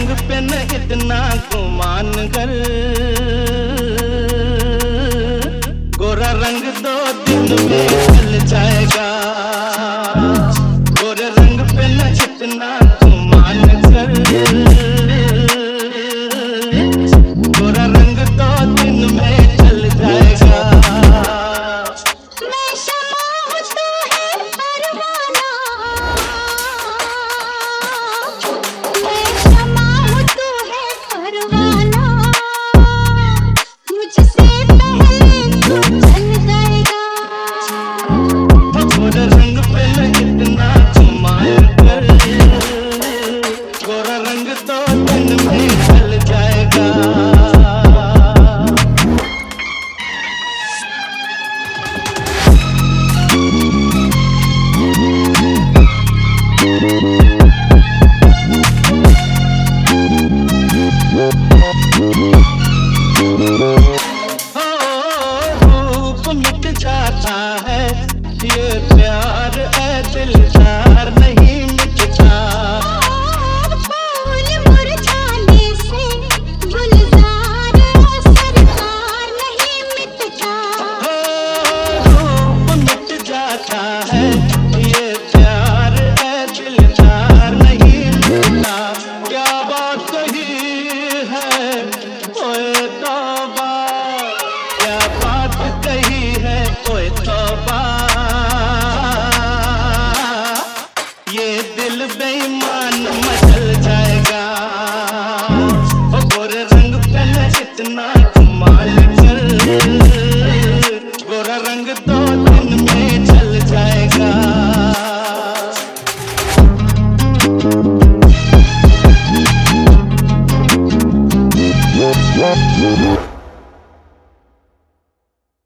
रंग पे न इतना गुमान कर, गोरा रंग 2 दिन में चल जाएगा। गोरे रंग पे न इतना गुमान कर, गोरा रंग 2 दिन में चल जाएगा। मैं शमा हूँ तू है परवाना, मैं शमा हूँ तू है परवाना, मुझसे पहले तू चल जाएगा। गोरे रंग पे न इतना गुमान कर, गोरा रंग 2 दिन में चल जाएगा। रूप मिट जाता है, ये प्यार है दिलदार नहीं मिटता। फूल मुरझाने से गुलजार असरदार नहीं मिटता। रूप मिट जाता है, ये प्यार है दिलदार नहीं मिटता। क्या बात कही है ओए तौबा, क्या बात कही है ओए तौबा, ये दिल बेईमान मचल जाएगा। ओ गोरे रंग पे न इतना गुमान कर, गोरा रंग 2 दिन में चल जाएगा। Yeah.